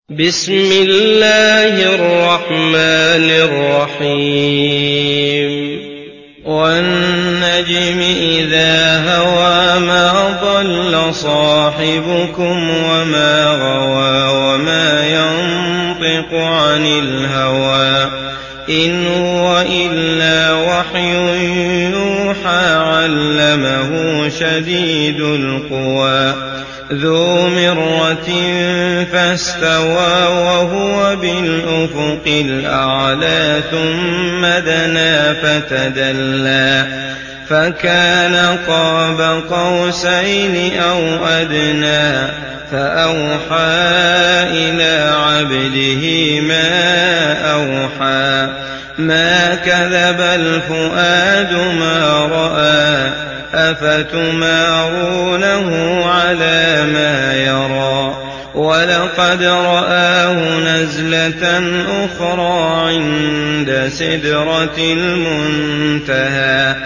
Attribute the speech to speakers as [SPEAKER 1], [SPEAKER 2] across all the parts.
[SPEAKER 1] بسم الله الرحمن الرحيم والنجم إذا هوى ما ضل صاحبكم وما غوى وما ينطق عن الهوى إن هو إلا وحي يوحى علمه شديد القوى ذو مرة فاستوى وهو بالأفق الأعلى ثم دنا فتدلى فكان قاب قوسين أو أدنى فأوحى إلى عبده ما أوحى ما كذب الفؤاد ما رأى أفتمارونه على ما يرى ولقد رآه نزلة أخرى عند سدرة المنتهى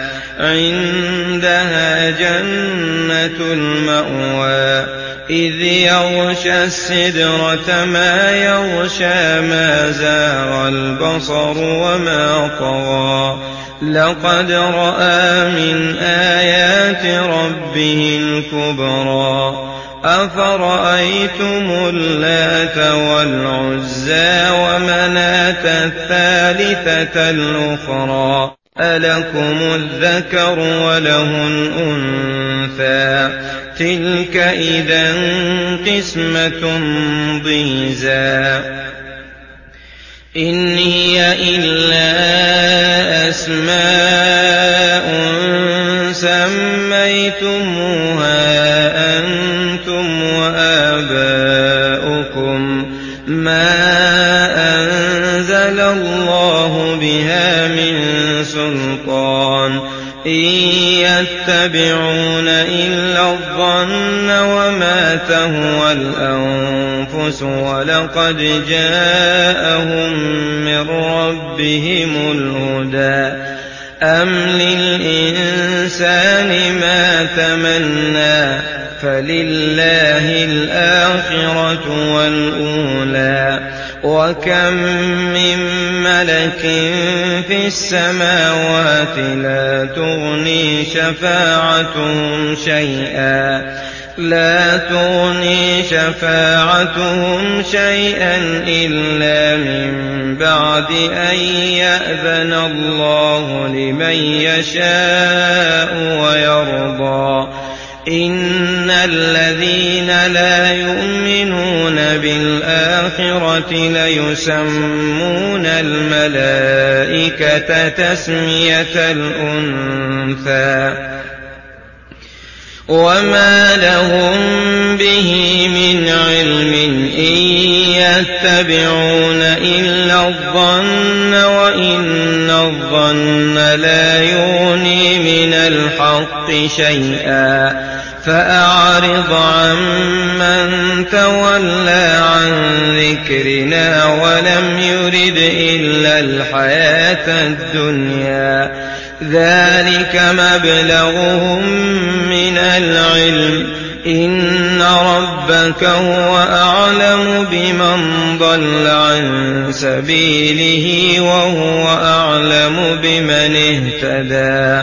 [SPEAKER 1] عندها جنة المأوى إذ يغشى السدرة ما يغشى ما زاغ البصر وما طغى لقد رأى من آيات ربه الكبرى أفرأيتم اللات والعزى ومناة الثالثة الأخرى ألكم الذكر وله الأنثى تلك إذا قسمة ضيزى إن هي إلا أسماء سميتموها أنتم وآباؤكم ما أنزل الله بها من سلطان إن يتبعون إلا الظن وما تهوى الأنفس ولقد جاءهم من ربهم الهدى أم للإنسان ما تمنى فلله الآخرة والأولى وكم من ملك في السماوات لا تغني شفاعتهم شيئا إلا من بعد أن يأذن الله لمن يشاء ويرضى إن الذين لا يؤمنون بالآخرة ليسمون الملائكة تسمية الأنثى وما لهم به من علم إن يتبعون إلا الظن وإن الظن لا يغني من الحق شيئا فأعرض عمن تولى عن ذكرنا ولم يرد إلا الحياة الدنيا ذلك مبلغهم من العلم إن ربك هو أعلم بمن ضل عن سبيله وهو أعلم بمن اهتدى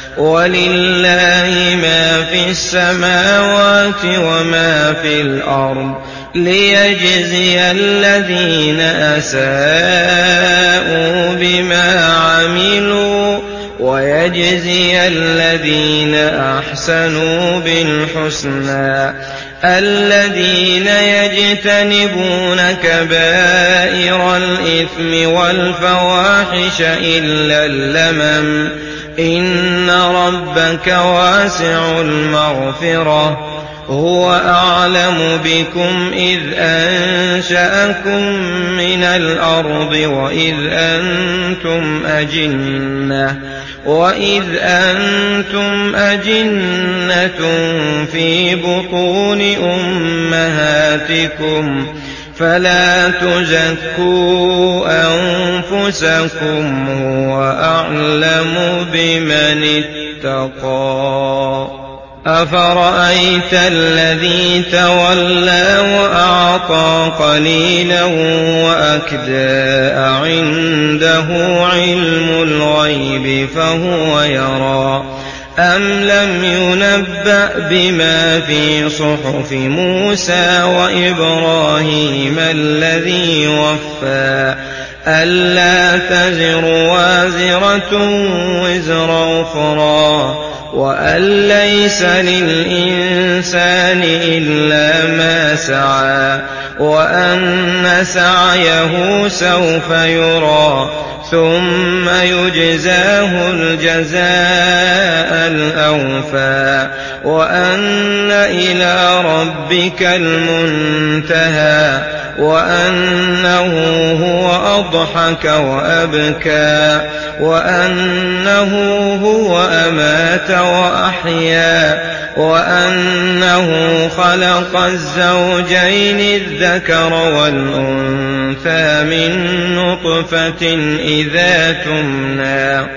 [SPEAKER 1] ولله ما في السماوات وما في الأرض ليجزي الذين أساءوا بما عملوا ويجزي الذين أحسنوا بالحسنى الذين يجتنبون كبائر الإثم والفواحش إلا اللمم إن ربك واسع المغفرة هو أعلم بكم إذ أنشأكم من الأرض وإذ أنتم أجنة في بطون أمهاتكم فلا تزكوا أنفسكم هو أعلم بمن اتقى أفرأيت الذي تولى وأعطى قليلا وأكدى أعنده علم الغيب فهو يرى أم لم ينبأ بما في صحف موسى وإبراهيم الذي وفى ألا تزر وازرة وزر أخرى وأن ليس للإنسان إلا ما سعى وأن سعيه سوف يرى ثم يجزاه الجزاء الأوفى وأن إلى ربك المنتهى وأنه هو أضحك وأبكى وأنه هو أمات وأحيا وأنه خلق الزوجين الذكر والأنثى من نطفة إذا تمنى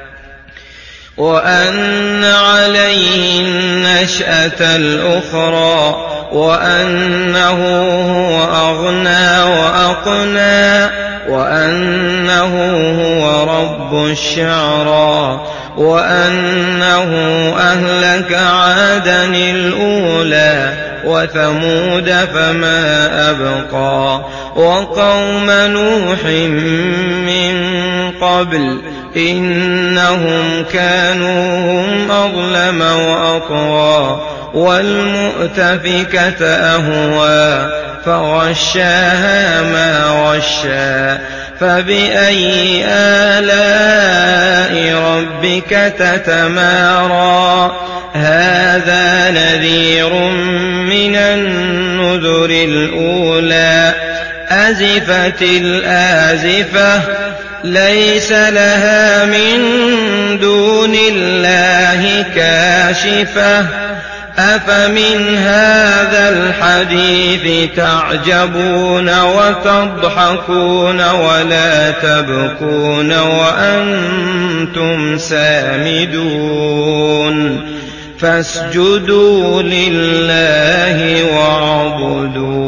[SPEAKER 1] وأن عليه النشأة الأخرى وأنه هو أغنى وأقنى وأنه هو رب الشعرى وأنه أهلك عادا الأولى وثمود فما أبقى وقوم نوح من قبل إنهم كانوا هم أظلم وأطغى والمؤتفكة أهوى فغشاها ما غشى فبأي آلاء ربك تتمارى هذا نذير من النذر الأولى أزفت الآزفة ليس لها من دون الله كاشفة أفمن هذا الحديث تعجبون وتضحكون ولا تبكون وأنتم سامدون فاسجدوا لله واعبدوا